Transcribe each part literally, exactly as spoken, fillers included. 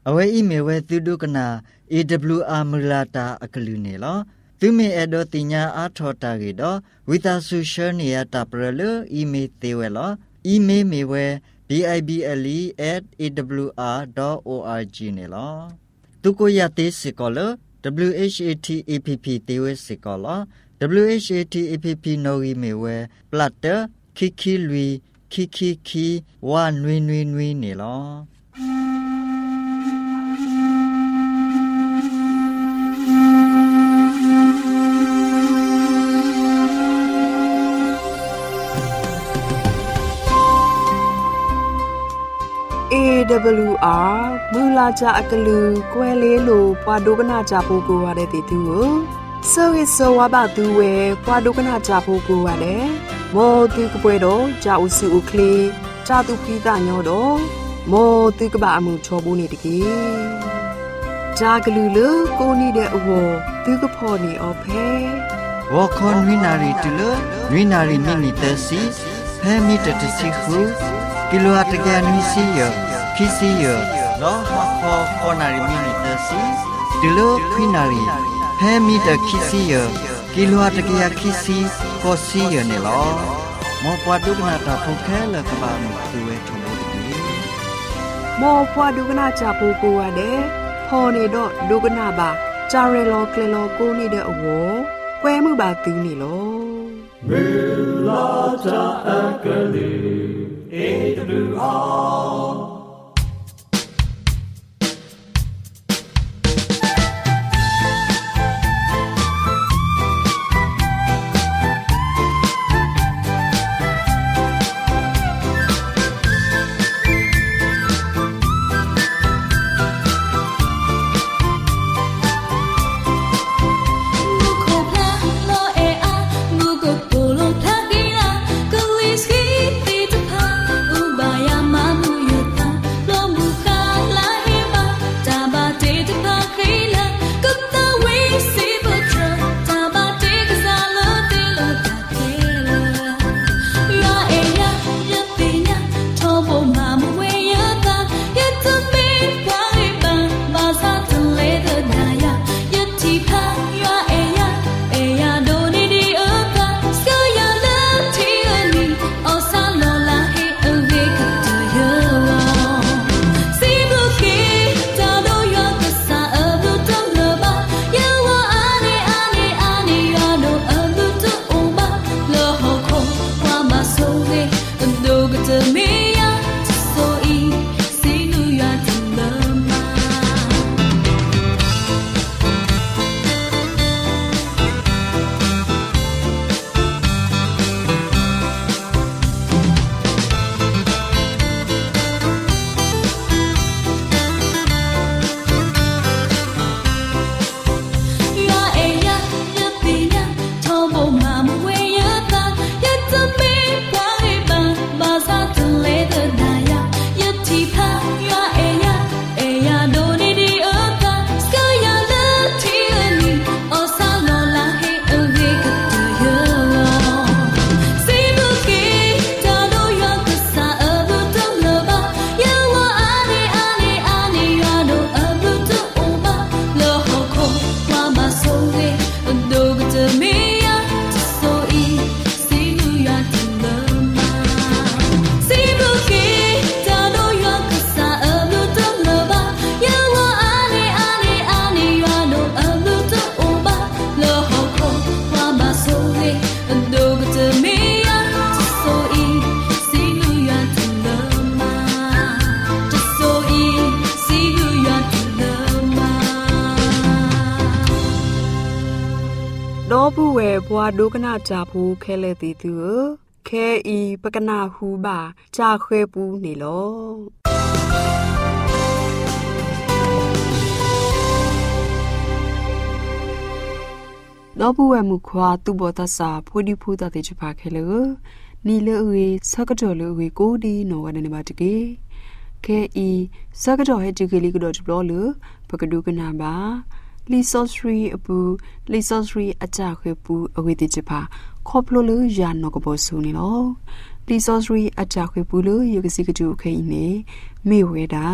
အဝဲအီမေဝဲသူဒုကနာ A W R မလာတာအကလူနေလောသူမေအဒိုတင်ညာအာထောတာကေတော့ဝီတာဆူရှယ်နီယာတာပရလအီမေသေးဝဲလောအီမေမေဝဲ bible at a w r dot org နေလောသူကိုရသေးစကောလ w h a t a p p သေးဝဲစကောလ w h a t a p p နိုရီမေဝဲ platter ခိခိလွီခိခိခိဝါနွေနွေနွေနေလော A W R မူလာကြအကလူကွဲလေးလိုပွာဒုကနာကြဖို့ကိုရတဲ့တီတူကိုဆိုရဆိုဝါဘသူဝဲပွာဒုကနာကြဖို့ကိုရတယ်မောတူကပွဲတော့ကြာဥစုဥကလေးကြာတူခိတာညောတော့မောတူကဘာအမှုချောဘူးနေတကေဂျာဂလူလကိုနီတဲ့အဝတူကဖော်နေအဖဲဝါခွန်ဝိနာရီတူလဝိနာရီမိနီတစီဖဲမီတတစီခုကီလိုအတကနွီစီယခီစီယလောမခောခေါ်နာရီမီနီတစီဒီလိုခွိနာရီဖဲမီတခီစီယကီလိုအတကရခီစီကိုစီယနေလောမောပွားဒုကနာတာဖုခဲလကဘာမသူဝဲထုံလို့ဒီမောပွားဒုကနာချဖို့ကိုရတယ်ဖော်နေတော့ဒုကနာပါဂျာရဲလောကလေလောကိုနေတဲ့အဝကွဲမှုပါသူနေလောမေလာတာအကလေးA W R တော့ဘူးဝဲဘွာဒုကနာကြဘူးခဲလေတီသူခဲဤပကနာဟူပါကြာခွဲပူးနေလောတော့ဘူးဝဲမူခွာသူဘောတဆာဖိုဒီဖူတာတေချပါခဲလေနီလေဝေစကတော်လေဝေကိုဒီနော်ဝဒနေပါတကေခဲဤစကတော်ဟဲ့တကေလီကတော့ဘလောလေပကဒုကနာပါလီဆော့စရီအပူလီဆော့စရီအကြခွေပူအဝေတိချပါခေါပလိုလူယာနောကဘောဆူနေလောလီဆော့စရီအကြခွေပူလူယကစီကတူခိနေမေဝေတာ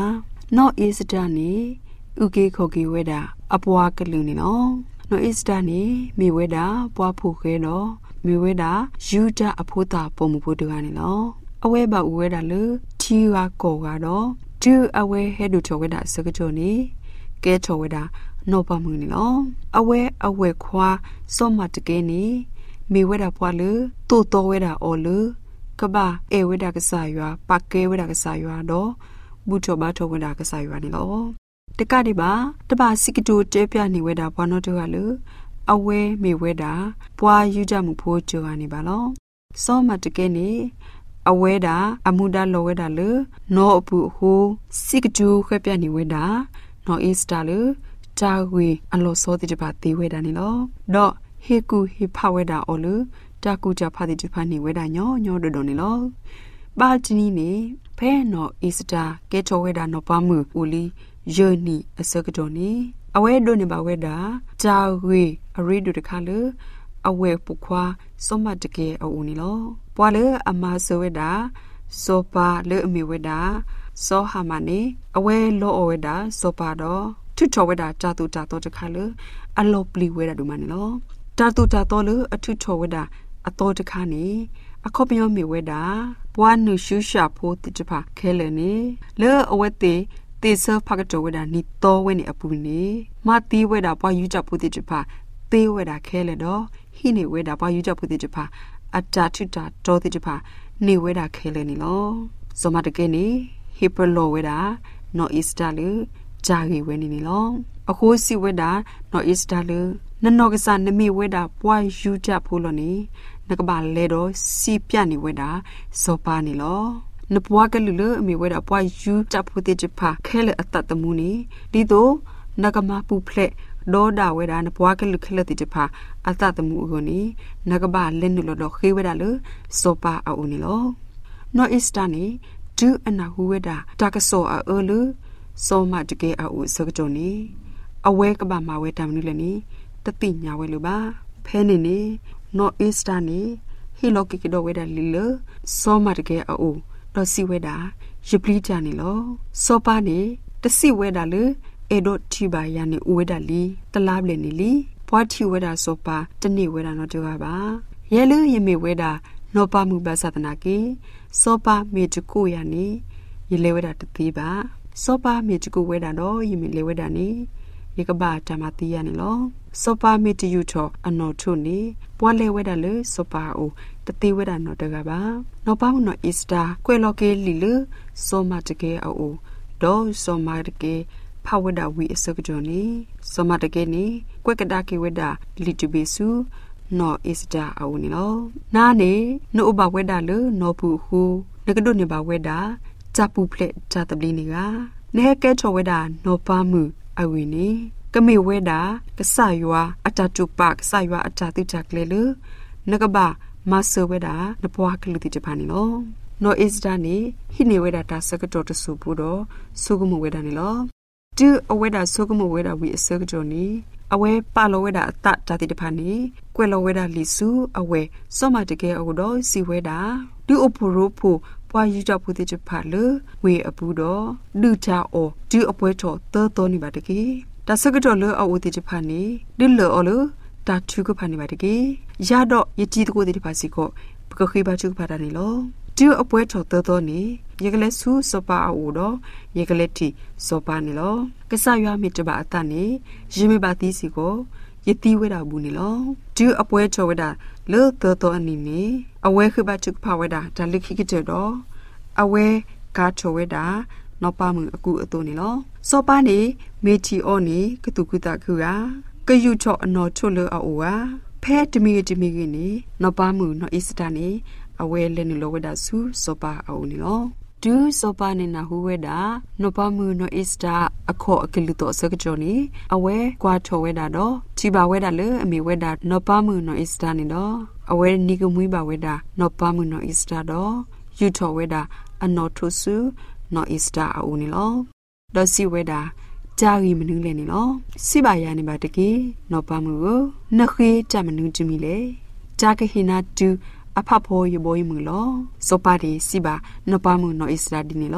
นออีสตานี่อุเกโคกีเวดาอปวากลุนี่เนาะนออีสตานี่มีเวดาปวาผูเคเนาะมีเวดายูดาอโพตาปมุปุตกานี่เนาะအဝဲပါဝဲတာလေတီဝါကောကတော့ဒူအဝဲဟဲဒူချောဝဲတာစကကြောနီကဲချောဝဲတာနောပါမှုနီလောအဝဲအဝဲခွာစောမတကဲနီမေဝဲတာပွားလေတိုးတော်ဝဲတာအော်လေကဘာအဲဝဲတာကစားရွာပကဲဝဲတာကစားရွာတော့ဘူချောဘာထောဝဲတာကစားရွာနီလောတကတိပါတပါစီကတူတဲပြနေဝဲတာဘွားနောတော့ကလေအဝဲမေဝဲတာပွားယူကြမှုဖို့ကြောကနေပါလောစောမတကဲနီအဝဲတာအမှုဒါလောဝဲတာလေနောအပူဟိုစိကကျူခွဲပြနေဝဲတာနောအစ်တာလေဂျာဝီအလောစောတိတပါသေးဝဲတာနေလောတော့ဟေကူဟေဖဝဲတာအော်လေတာကူကြဖာတိတပါနေဝဲတာညောညောတော်တော်နေလောပါချနီနေဖဲနောအစ်တာကဲချောဝဲတာနောပါမှုဦးလီယေနီအစကတော်နေအဝဲတို့နေပါဝဲတာဂျာဝီအရီဒူတခါလေအဝဲပုခွာစောမတကဲအူနီလောပွာလေအမဆဝဲတာစောပါလေအမီဝဲတာစောဟာမနေအဝဲလောအဝဲတာစောပါတော့ထွတ်ချောဝဲတာတာတူတာတော့တခါလေအလောပလီဝဲတာဒူမနေလောတာတူတာတော့လေအထွတ်ချောဝဲတာအတော်တခါနေအခုပယောမီဝဲတာပွာနုရှုရှာဖို့တိတဖာခဲလေနေလေအဝဲတေတေဆဖကတော်ဝဲတာနီတော်ဝဲနေအပူနေမတီးဝဲတာပွာယူကြဖို့တိတဖာသေးဝဲတာခဲလေတော့ဟိနေဝဲတာပွာယူကြဖို့တိတဖာအတာထွတာတော်တိတဖာနေဝဲတာခဲလေနေလောဇမတကဲနေဟီပလောဝဲတာနော်အစ်တာလေဂျာဂီဝဲနေနေလောအခုစီဝဲတာနော်အစ်တာလေနနောကစားနမီဝဲတာပွာယူကြဖို့လို့နေနကပါလေတော့စီပြနေဝဲတာစောပါနေလောနပွားကလူလေအမီဝဲတာပွာယူကြဖို့တိတဖာခဲလေအတတမှုနေဒီတော့နကမပူဖလက်ဒေါ်ဒါဝဲတာနပွားကလူခလက်တိတဖာအတတမှုကိုနေနကဘာလင်းနလို့တော့ခေဝဲတာလေစောပါအအုံနေလောနော်အစ်တာနေဒူအနာဟူဝဲတာတကဆောအောလူစောမတကဲအအုစကကြောနေအဝဲကဘာမဝဲတမ်နုလည်းနေတတိညာဝဲလူပါဖဲနေနေနော်အစ်တာနေဟီလိုကီကီတော့ဝဲတာလီလစောမတကဲအအုတော့စီဝဲတာရပလီကြနေလောစောပါနေတစီဝဲတာလေအေဒိုတီဘာယာနေဝဲတာလီတလားပလေနေလီပွားတီဝဲတာစောပါတနေ့ဝဲတာတော့ကြွားပါရဲလူရမေဝဲတာနောပါမှုဘာသာတနာကေစောပါမေတကူယာနေရလေဝဲတာတတိပါစောပါမေတကူဝဲတာတော့ယမေလေဝဲတာနေရေကဘာတမတီယာနေလောစောပါမေတယူထောအနော်ထုနေပွားလေဝဲတာလေစောပါအိုတတိဝဲတာနော်တကပါနောပါမှုနော်အစ္စတာကွဲလော်ကေလီလေစောမတကေအိုဒေါ်စောမတကေဖဝဒဝီအစကကြောနီစမတကေနီကွက်ကဒါကေဝဒလီတူဘေစုနော်အစ္စတာအဝနီလောနာနေနိုဘဝဒလေနော်ပူဟူနကဒုနေဘဝဒဂျပူဖလက်ဂျာတဘလီနီကနဲကဲချောဝဒနော်ပါမှုအဝီနီကမေဝဒကဆာယွာအတတုပကဆာယွာအတတိချကလေလေနကဘာမဆဝဒနပွားကလူတိဂျပန်နီလောနော်အစ္စတာနေဟိနေဝဒတာစကတော်တဆူပူတော့ဆုကမဝဒနီလောဒူအဝဲတာဆုကမဝဲတာဝီအစကကြောနီအဝဲပါလောဝဲတာအတတာတိတဖာနီကွဲလောဝဲတာလီစုအဝဲစောမတကဲအောတော့စီဝဲတာဒူအပူရိုဖူပွာယူကြဖို့တိတဖာလေဝေအပူတော့လူချာအောဒူအပွဲထောသောတော်နေပါတကေဒါစကကြောလေအောတိတဖာနီဒူလောအောလတာချူကဖာနေပါတကေရတော့ယတိတကိုတိတဖာစီကိုပကခိပါချူကဖာတာနေလောဒူအပွဲထောသောတော်နေရေကလေးဆူစပါအိုတော့ရေကလေးတီစပါနေလောကဆရွာမိတပါအတနေရေမပါတီးစီကိုယတိဝဲတာဘူးနေလောဒူအပွဲချောဝဲတာလောတော်တော်အနီနေအဝဲခိပါချုဖာဝဲတာဒါလိခိကတဲ့တော့အဝဲကားချောဝဲတာနောက်ပါမှုအကူအတူနေလောစောပါနေမေချီအောနေကတုကုတခုကကယူချောအနော်ချုလောအိုကဖဲတမီတမီကနေနောက်ပါမှုနော်အစ္စတာနေအဝဲလဲနေလောဝဲတာဆူစောပါအိုနေလောဒူစောပါနေနာဟူဝဲတာနောပါမှုနောအစ္စတာအခေါ်အကလူတော့စကကြောနီအဝဲကွာထော်ဝဲတာတော့ချီပါဝဲတာလေအမေဝဲတာနောပါမှုနောအစ္စတာနေတော့အဝဲနီကမွေးပါဝဲတာနောပါမှုနောအစ္စတာတော့ယူထော်ဝဲတာအနော်ထုဆူနောအစ္စတာအူနေလောဒေါ်စီဝဲတာဂျာဂီမနူးလေနေလောစိပါရနေပါတကေနောပါမှုကိုနခေးကြမနူးကြမီလေဂျာကဟိနာတူ အဖဖို့ရဘိုးမှုလောစောပါဒီစီပါနပမှုနော်အစ္စရာဒီနီလော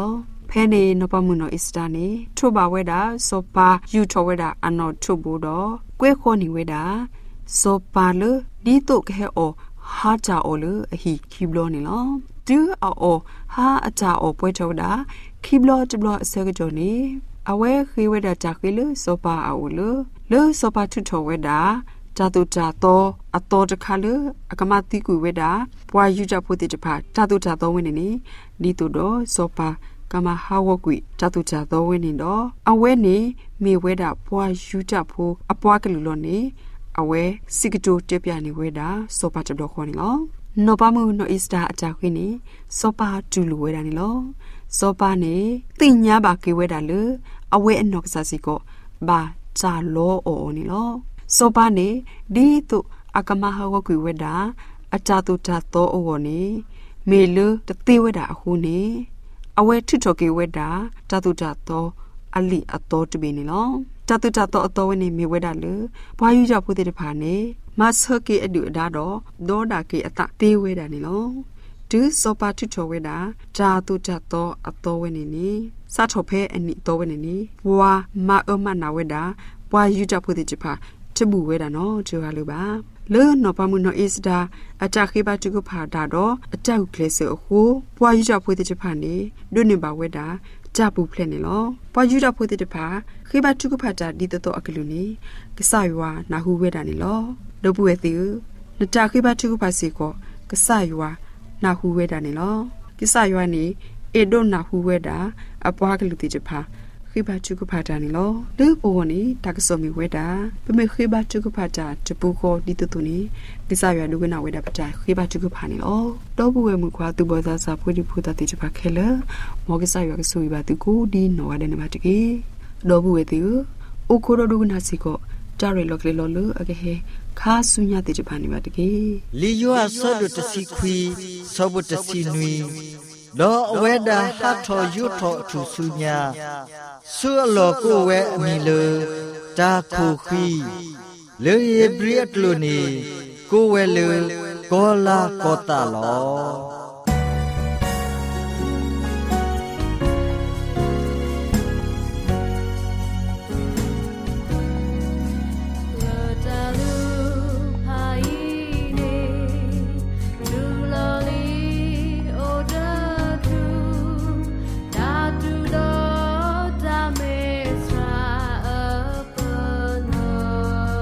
ဖဲနေနပမှုနောအစ္စတာနေထိုပါဝဲတာစောပါယူထောဝဲတာအနော်ထုတ်ဘူးတော့ကွဲခေါ်နေဝဲတာစောပါလဒီတုခဲအောဟာကြအောလအဟိခိဘလောနေလောဒူအောဟာအကြအောပွဲထောတာခိဘလောတဘလောအစကကြောနေအဝဲခေဝဲတာကြခေလစောပါအောလလေစောပါထုထောဝဲတာဇာတုဇာတောအတော်တခါလအကမတိကူဝဲတာဘွာယူကြဖို့တိတဖာဇာတုဇာတောဝင်းနေနေဒီတုတော့စောပါကမဟာဝကွိဇာတုဇာတောဝင်းနေတော့အဝဲနေမေဝဲတာဘွာယူကြဖို့အပွားကလူလောနေအဝဲစိကတိုတက်ပြနေဝဲတာစောပါတတော်ခေါ်နေလောနောပါမှုနောအစ္စတာအကြခွင်းနေစောပါဒူလူဝဲတာနေလောစောပါနေတင်ညာပါကေဝဲတာလေအဝဲအနောက်ကစားစီကိုဘာဇာလောအောနေလောစောပါနေဒီတုအကမဟာဝကွေဝဒအကြတုတသောဩဝနေမေလတတိဝဒအခုနေအဝဲထွထောကေဝဒတတုတသောအလိအတော်တပိနေလောတတုတသောအတော်ဝနေမေဝဒလေဘွာယူကြဖို့တဲ့ဖာနေမဆကေအဒုအဒါတော့ဒေါဒကေအတတေဝဒနေလောဒုစောပါထွထောဝဒဇာတုတသောအတော်ဝနေနေစထောဖဲအနိတော်ဝနေနေဘွာမအမနာဝဒဘွာယူကြဖို့တဲ့ဖာချဘူဝဲတာနော်ကြွားလို့ပါလေနော်ပမှုနော်အစ္စတာအတခိဘတုကဖာတာတော့အတောက်ကလေးစေအခုပွားယူကြဖွေးတဲ့ချဖာနေဒုနေပါဝဲတာကြပူဖလက်နေလောပွားယူကြဖွေးတဲ့ဖာခိဘတုကဖာတာဒီတော့အကလူနေကဆယွာနာဟုဝဲတာနေလောဒုပွေသေးနတခိဘတုကဖာစီကိုကဆယွာနာဟုဝဲတာနေလောကဆယွာနေအေဒိုနာဟုဝဲတာအပွားကလူတိချဖာခိဘတုကဖာတာနေလောဒုပေါ်နေတကစောမီဝဲတာပမေခိဘတုကဖာတာတပူကိုဒီတူတူနေဒီစာရွာလူကနာဝဲတာပတာခိဘတုကဖာနေလောတော့ဘူးဝဲမှုခွာသူဘောစားစာဖွေးဒီဖူတာတိချဖာခဲလမောကစာရွာကဆူဘတူကိုဒီနောဝါတဲ့နမတကေတော့ဘူးဝဲတူအိုခိုဒဒုကနာစီကိုတာရီလောကလေလောလူအကဟေခါဆုညာတိချဖာနေပါတကေလီယွာဆောဒတစီခွီဆောဘတစီနွီလောအဝဲတာဟတ်ထောယွတ်ထောထူဆုညာဆုအလောကိုဝဲအမီလေတာခိုခီလေယေဘရီတ်လိုနီကိုဝဲလေကောလာကောတာလော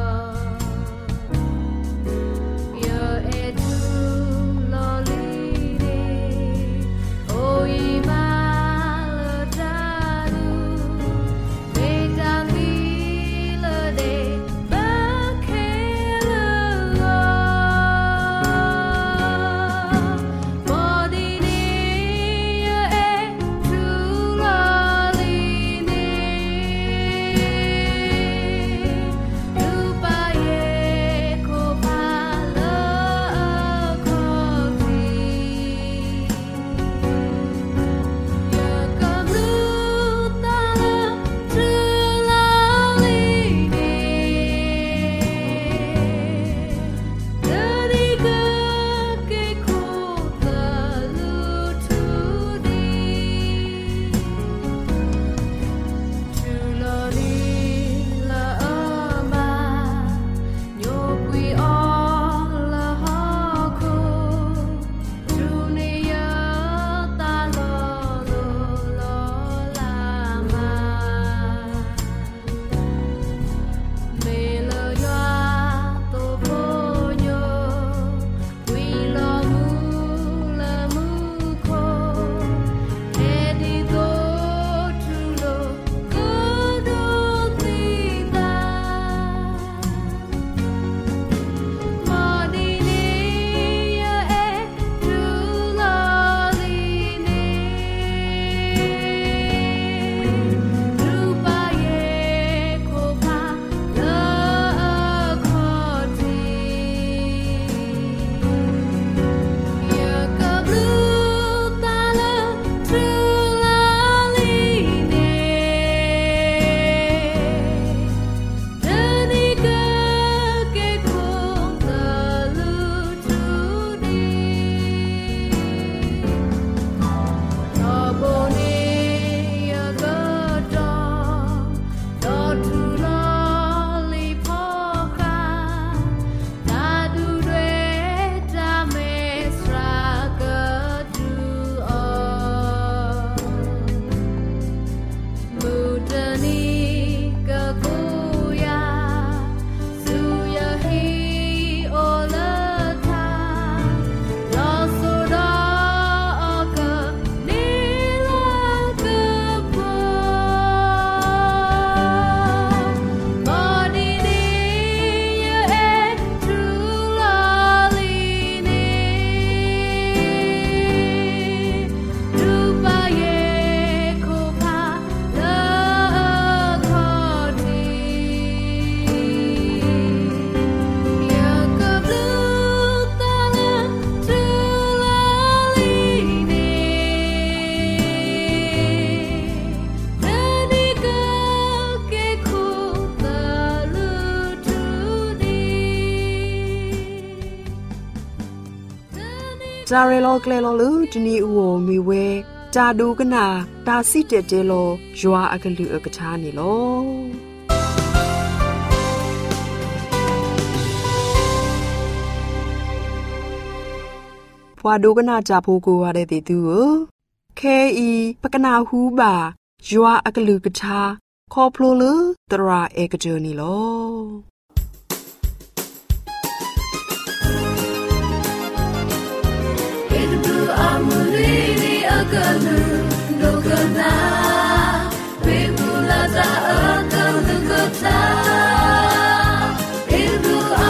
Lolly จาเรโลเกลโลลูจนีอูโอมีเวจาดูกนาตาซิเตเจโลยัวอากลืออกชานี่โลพวาดูกนาจาพูกูวาเดติตูเคอีปกนาฮูบายัวอากลือกชาคอพลูลือตราเอกเจอนี่โล Akalu dokana bebulata akalu kota idu a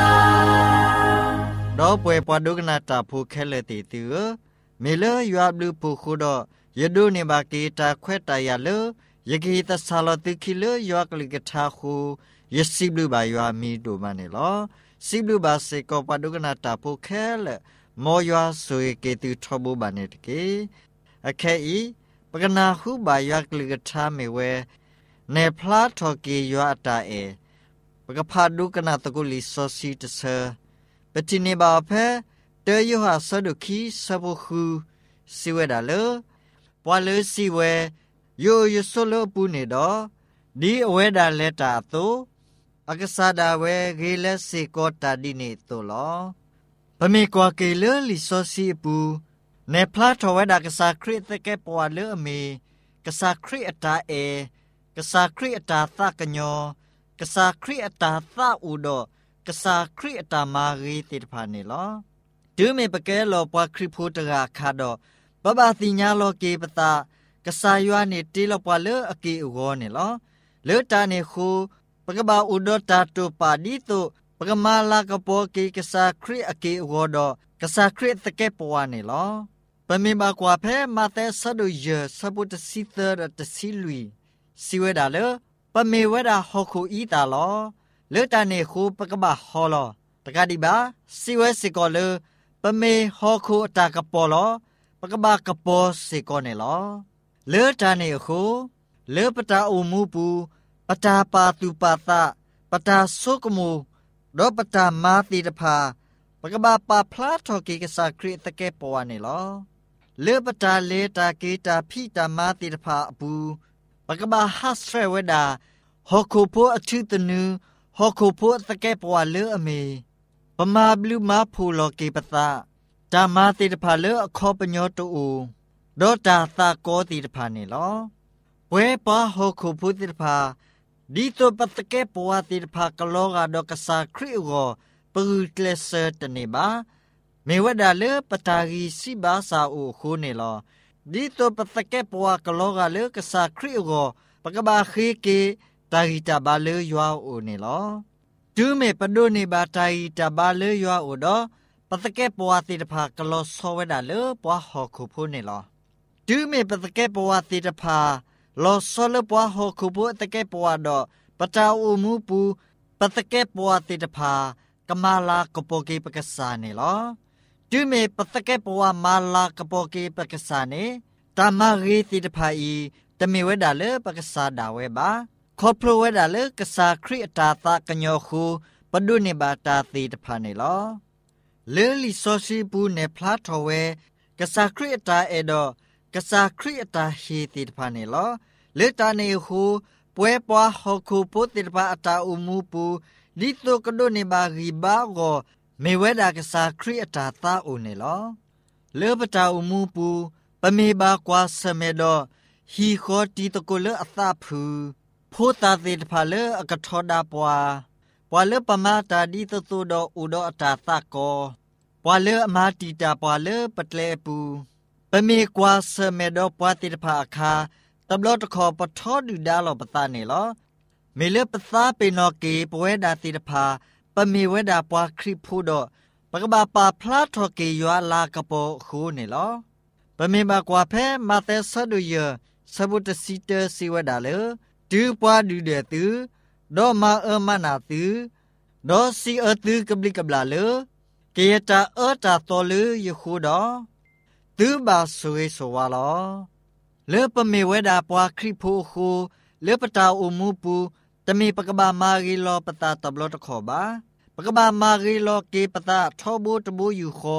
ดอป่วยปอดุกนาตาผู้แค่เลติตือเมเลยอบลูผู้คูดอยดูนิบากีตาแควตายาเลยกีตาซาลติคิเลยอกลิกทาคูยสิบลูบายอมีดูมาเนลอสิบลูบาเซกปอดุกนาตาผู้แค่เลมอยอสุยเกตุทบูบานิตเกอเคอีปกนาหูบายกลิกทาเมเวเนพลาทอกียอตาเอปกพาดุกนาตกุลิโซซีตเซปติเนบาเพเตยหาสดุคีสบุคูสิเวดาเลปวาเลสิเวโยโยโซโลปูเนดอดีเวดาเลตาโตอักษาดาเวเกเลสิโกตาดิเนโตลอปเมกว่าเกลลิโซซีปูในพลาทวดากษาคริตแกปวาเลอเมกษาคริตาเอกษาคริตาตากญอกษาคริตาตาอูดอกษาคริตามารีติพานิลอดูเมปเกลอปวาคริพูตราคาดอบะบาติญาโลเกปตากษายัวเนติลปวาเลออกีอุโกเนลอเลตาเนคูปกบาอูดตาตุปาดิตุปกมาลากโปกีกษาคริอกีอุโกดอกษาคริตแกปวาเนลอปเมบากว่าเพมาเตสดุเยสบุตสิเตอร์ตสิลุยสิเวดาเลปเมเวดาฮอคูอีตาลอเลตาเนคูปกบะฮอลอตะกาดิบาสิเวสิกอเลปเมฮอคูตากะปอลอปกบะกะปอสิกอเนลอเลตาเนคูเลปตาอูมูปูปตาปาตุปาตะปตาสุกมูดอปตามาติตภาปกบะปาพลาทอกีกษาคริตะเกปวาเนลอเลปตาเลตาเกตาพิตามาติตภาปูปกบะฮัสเรเวดาฮอคูโพอชุตนูฮอคูโพตะเกปวาเลอเมปมาบลูมาพูโลเกปตาตามาติตภาเลอคอปญอตูดอตาตาโกติตภาเนลอเวปะฮอคูโพติตภาดีโตปตะเกปวาติตภากะโลกาดอกษาคริโกปูเกลเซตเนบาเมวดาเลปตารีสิบาซาอูคูเนลอดีโตปตะเกปวากะโลกาเลกษาคริโกปกบาเคเกตาริตาบาเลยัวอูเนลอดูเมปดูเนบาตาริตาบาเลยัวอูดอปตะเกปวาติตภากะโลโซเวดาเลปวาฮอคูพูเนลอดูเมปตะเกปวาติตภาโลโซเลปวาฮอคูพูตะเกปวาดอปตาอูมูปูปตะเกปวาติตภากมาลากโปเกปกษาเนลอดูเมปตะเกปวามาลากโปเกปกษาเนตามารีติตภาอีตะเมเวดาเลปกษาดาเวบาขอพระเวดาเลกษาคริตาตากญอคูปดุเนบาตาติตภาเนลอเลลิโซซีปูเนพลาทเวกษาคริตาเอโดกษาคริตาเฮติตภาเนลอเลตาเนคูป่วยปวาฮอคูปุติตภาตาอุมูปูดิโตกโดเนบาริบาโกเมเวดากษาคริตาตาอุเนลอเลปตาอุมูปูปเมบากวาสเมโดฮีโคติตโกเลอตาพูพูตาติตภาเลอกทอดาปวาปวาเลปมาตาดิตโตโดอุโดตาตาโกปวาเลมาติตาปวาเลปตเลปูปเมกวาสเมโดปวาติตภาคาตบลอตขอปทอดูดาลอปตาเนลอเมเลปตาเปนอเกปเวดาติตภาปเมเวดาปวาคริพูโดปกบาปาพลาทอเกยัวลากโปคูเนลอปเมบากวาเพมาเตสดุเยสบุตสิเตสิเวดาเลดูปวาดูเดตือดอมาเอมานาตือดอซีเอตือกบลิกบลาเลเกยตาเอตาโตลือยคูดอตือบาสวยสวาลอเลปเมเวดาปวาคริพูคูเลปตาอุมูปูตะมีปกบามารีโลปตาตบลอตขอบาปกบามารีโลเกปตาทอบูตบูอยู่คอ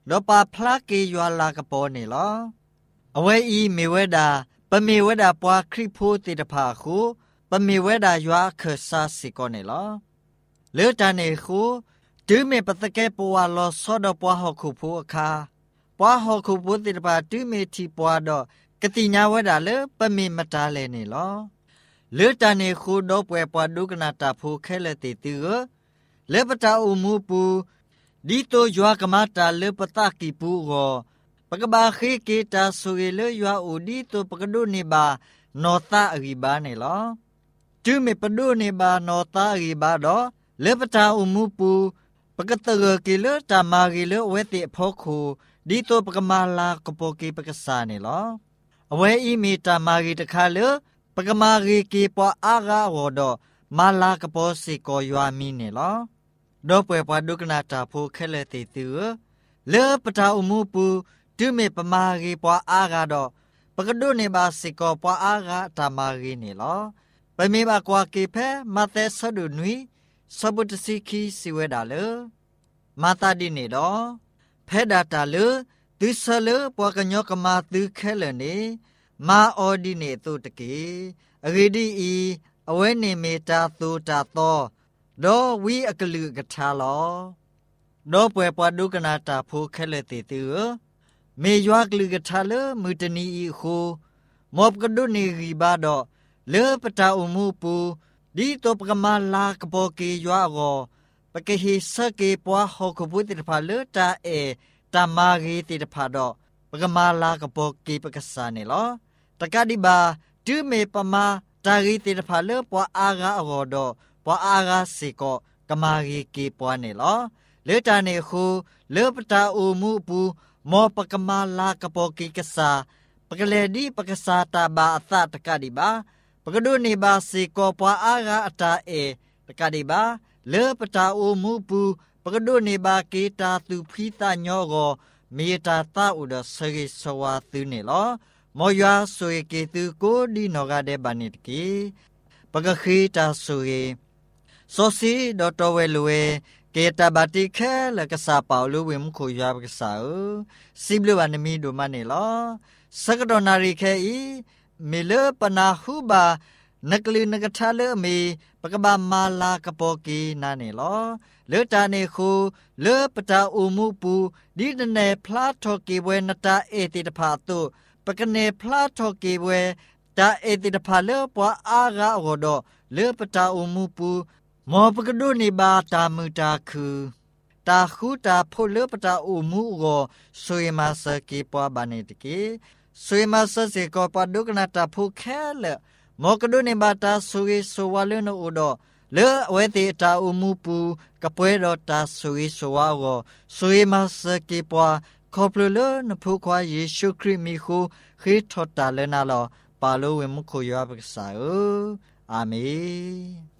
ดอปาพลาเกยัวลากะปอนี่ลอเอาไว้อีเมเวดาปะเมเวดาปวาคริโพติตภาคูปะเมเวดายัวเคซาสิกอนี่ลอเลอตาเนคูดื้อเมปะตะแกปัวลอซอดปัวหอกคูพูอคาปัวหอกคูพูติตภาดื้อเมทีปัวดอกติญาเวดาเลปะเมมตาเลนี่ลอเลอตาเนคูดอปเวปัวดุกนาตาพูแคเลติตือเลปตาอุมูปูดีโตยัวกะมาตาเลปตากิปูโกปะกบาเขเกตาสุเกเลยัวอูดีโตปะกะดุเนบานอตาอริบาเนลอจื้อเมปะดุเนบานอตาอริบาดอเลปตาอุมูปูปะกะตะเกเกเลตามาเกเลเวติพอคูดีโตปะกะมาลากะโปเกปะกะสาเนลออเวอีเมตามาเกตะคาเลปะกะมาเกเกปออากาโวดอมาลากะโปสิโกยัวมีเนลอดอปเวปะดุกนาตาพูแคเลติตือเลปตาอุมูปูดื้อเมปมารีปัวอากาดอปะกะดุเนบาสิกอปัวอากาตามารีนี่ลอปะเมบากวาเกเพมาเตสะดุนุยสบุตสิคีสิเวดาเลมาตาดิเนดอเพดาตาเลตุสะเลปัวกะญอกะมาตุแคเลเนมาออดิเนตุตะเกอเรดีอีอเวเนเมตาตุตาโตดอวีอกะลือกะทาลอดอปเวปวดุกนาตาพูแคเลติตือเมยัวกลือกะทาเลมือตนีอีโคมอบกะดุนีรีบาดอเลปตาอุมูปูดีโตปกะมาลากะโปเกยัวโกปะเกฮิสะเกปัวฮอกบุติตะพาเลตาเอตามารีติตะพาดอปกะมาลากะโปเกปะกะสาเนลอตะกะดิบาจื้อเมปมาตารีติตะพาเลปัวอากาโกดอปัวอากาสิโกกะมารีเกปัวเนลอเลตาเนคูเลปตาอุมูปูมอปะกะมาลากะโปกิกะสาปะกะเลดีปะกะสาตาบาอะตะตะกะดิบาปะกะดุนีบาสิโกปวาอากาอะตาเอตะกะดิบาเลปตาอุมูปูปะกะดุนีบาเกตาตุพีตาญอโกเมตาตาอุดสริสวาตุเนลอมอยาสุเอเกตุโกดีโนกาเดบานิตกีปะกะขีตาสุเอโซซีดอตเวลเวเกตาบาติแค่และกษาเป่าลูวิมคุยาบกษาซิบลูวันมีดูมันนี่ลอสักดอนารีแค่อีมิเลปนาฮูบานักลืนนักทะเลมีปะกบามาลากะโปกีนานี่ลอเลตาเนคูเลปตาอุมูปูดีดเนพลาทอกีเวนตาเอติตภาตุปะกเนพลาทอกีเวตาเอติตภาเลปวาอากาโกดอเลปตาอุมูปูมอปะกะดุนิบาตามุตาคือตาคูตาพเลปตาอุมูโกสวยมาสกีปวบานิตกีสวยมาสสิกอปดุกนาตาผู้แค่เลมอกะดุนิบาตาสุยสวาเลนอุดอเลเวติตาอุมูปูกะปวยดอตาสุยสวาโกสวยมาสกีปวขอพลเลนผู้ควาเยซูคริสต์มีคูคริสทอตาเลนาลอปาโลเวมุคุยาบกษาอาเมน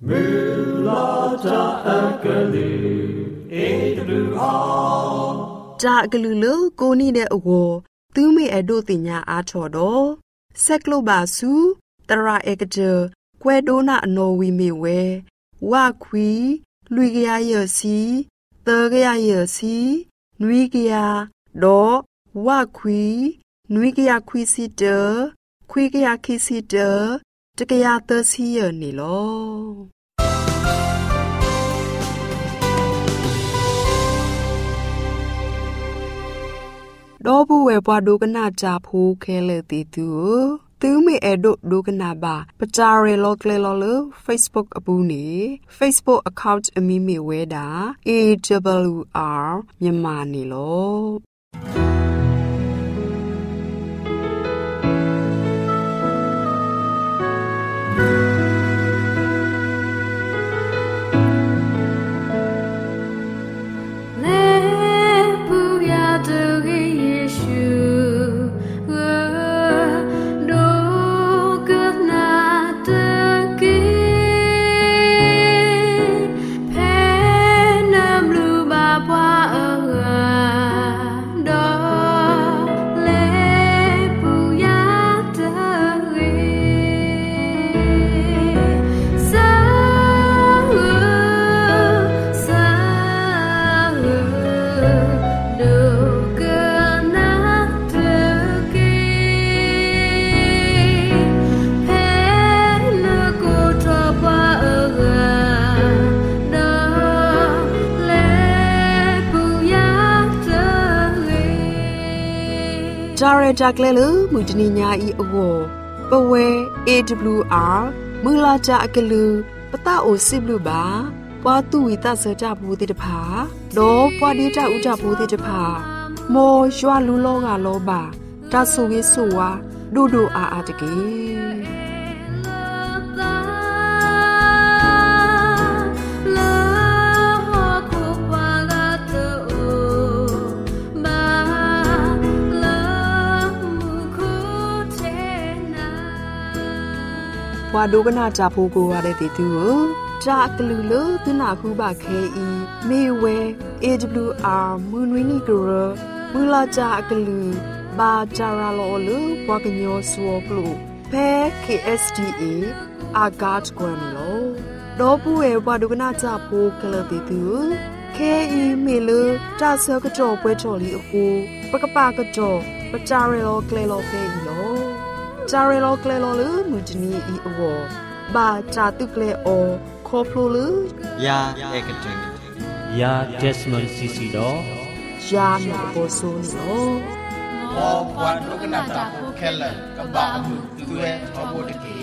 Mulata akali edru a จากกลือเลกูนี่เดอโวตูเมอโดติญาอาชอดอเซกโลบาซูตราเอกเจกวโดนาโนวิเมเววาควีลุยกยาเยซีเตกยาเยซีนุยกยาดอวาควีนุยกยาควีซิเตอควีกยาคิซิเตอตะกยาเตซีเยนี่ลอดอบูเวปวาดูกนาจาพูเคเลติตูตูเมเอโดดูกนาบาปจาเรโลเคลอเล Facebook อปูนี Facebook account อมีเมเวดา A W R မြန်မာနေလောดอาเรจากเลลมุจนิญาอีอโวปเว เอ ดับเบิลยู อาร์ มือลาจาอกลือปะตาโอซิบลูบาปาตุวิตาเสจาบูติตภาโดปวาดีจาอุจาบูติตภาโมยัวลุโลกาโลบาตาสุวิสุวาดูดูอาอาตะกีวาดูกนาจาโพโกวาเดติตูจากลือเลตุนาคูบาเคอีเมเว เอ ดับเบิลยู อาร์ มูนวินิกรมูลาจากลือบาจาราโลลูวากญโยสวกลูเพ เค เอส ดี เอ อากาตกวนโลดอปูเอวาดูกนาจาโพกลติตูเคอีเมลจาเซกจอป่วยจอลีอคูปะกะปากจอปะจาเรโลเกลโลเฟอีโลจาเรโลเกลโลลือมุจนีอีอวบาจาตุเกลโอคอพลูลือยาเอกติงยาเจสมันซีซีดอยาเมโปโซนิโอโอปวดลูกนาตาโพเคลกะบามุตุเอทอโบตะกี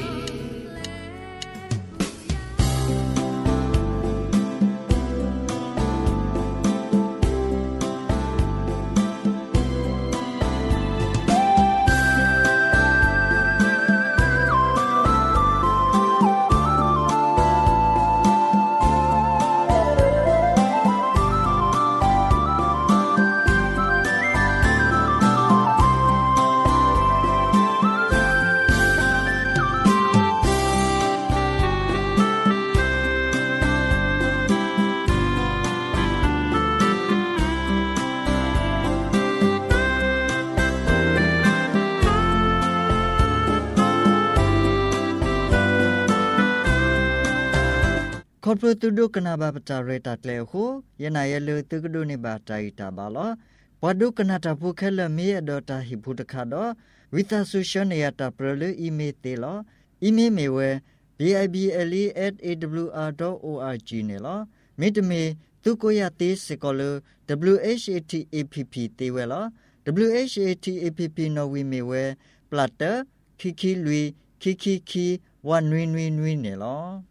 คอร์ปตูดูกนาบาปจาเรตัดเลวโคยนายเลตุกดูนิบาใจตาบาลปวดูกนาตาภูเคลมีอดอตาฮิพุตคาดอวิตาสุชเนียตาเปรลอีเมเตลอีเมเมเว บี ไอ บี แอล อี แอท เอ ดับเบิลยู อาร์ ดอท โอ อาร์ จี เนลมิดเมตุโกยาติสกอล ดับเบิลยู เอช เอ ที เอ พี พี เตเวล ดับเบิลยู เอช เอ ที เอ พี พี นวีเมเวปลัตเตอร์คิคิลุยคิคิคิวันนวีนวีนวีเนล